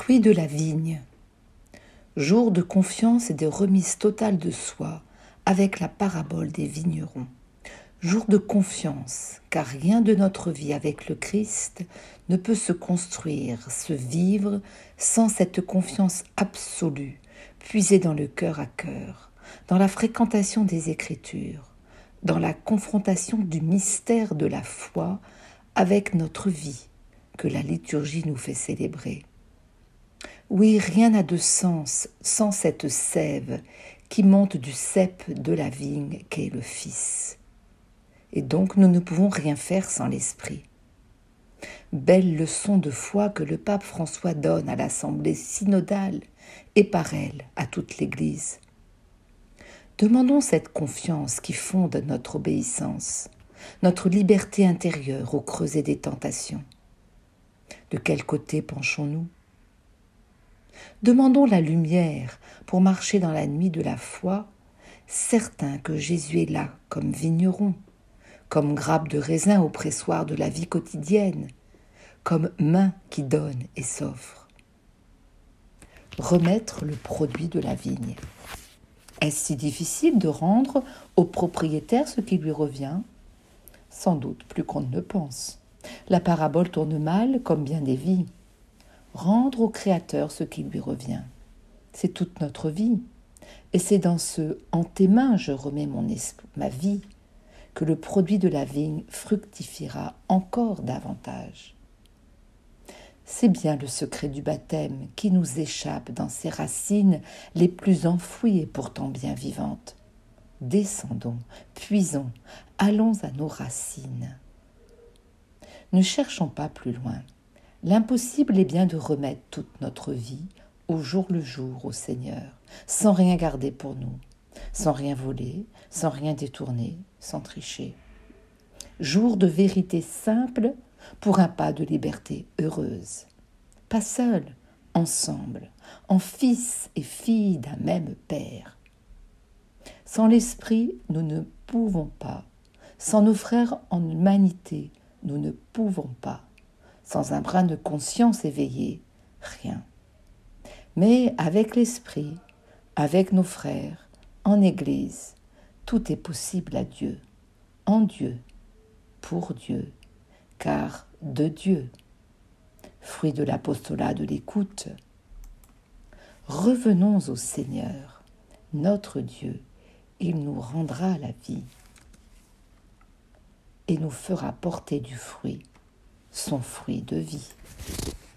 Fruit de la vigne. Jour de confiance et de remise totale de soi avec la parabole des vignerons. Jour de confiance, car rien de notre vie avec le Christ ne peut se construire, se vivre sans cette confiance absolue, puisée dans le cœur à cœur, dans la fréquentation des Écritures, dans la confrontation du mystère de la foi avec notre vie que la liturgie nous fait célébrer. Oui, rien n'a de sens sans cette sève qui monte du cep de la vigne qu'est le Fils. Et donc nous ne pouvons rien faire sans l'Esprit. Belle leçon de foi que le pape François donne à l'Assemblée synodale et par elle à toute l'Église. Demandons cette confiance qui fonde notre obéissance, notre liberté intérieure au creuset des tentations. De quel côté penchons-nous ? Demandons la lumière pour marcher dans la nuit de la foi, certains que Jésus est là comme vigneron, comme grappe de raisin au pressoir de la vie quotidienne, comme main qui donne et s'offre. Remettre le produit de la vigne. Est-ce si difficile de rendre au propriétaire ce qui lui revient ? Sans doute plus qu'on ne le pense. La parabole tourne mal comme bien des vies. Rendre au Créateur ce qui lui revient. C'est toute notre vie. Et c'est dans ce « en tes mains je remets ma vie » que le produit de la vigne fructifiera encore davantage. C'est bien le secret du baptême qui nous échappe dans ses racines les plus enfouies et pourtant bien vivantes. Descendons, puisons, allons à nos racines. Ne cherchons pas plus loin. L'impossible est bien de remettre toute notre vie au jour le jour au Seigneur, sans rien garder pour nous, sans rien voler, sans rien détourner, sans tricher. Jour de vérité simple pour un pas de liberté heureuse. Pas seul, ensemble, en fils et filles d'un même Père. Sans l'Esprit, nous ne pouvons pas. Sans nos frères en humanité, nous ne pouvons pas. Sans un brin de conscience éveillée, rien. Mais avec l'Esprit, avec nos frères, en Église, tout est possible à Dieu, en Dieu, pour Dieu, car de Dieu. Fruit de l'apostolat de l'écoute. Revenons au Seigneur, notre Dieu, il nous rendra la vie et nous fera porter du fruit, son fruit de vie.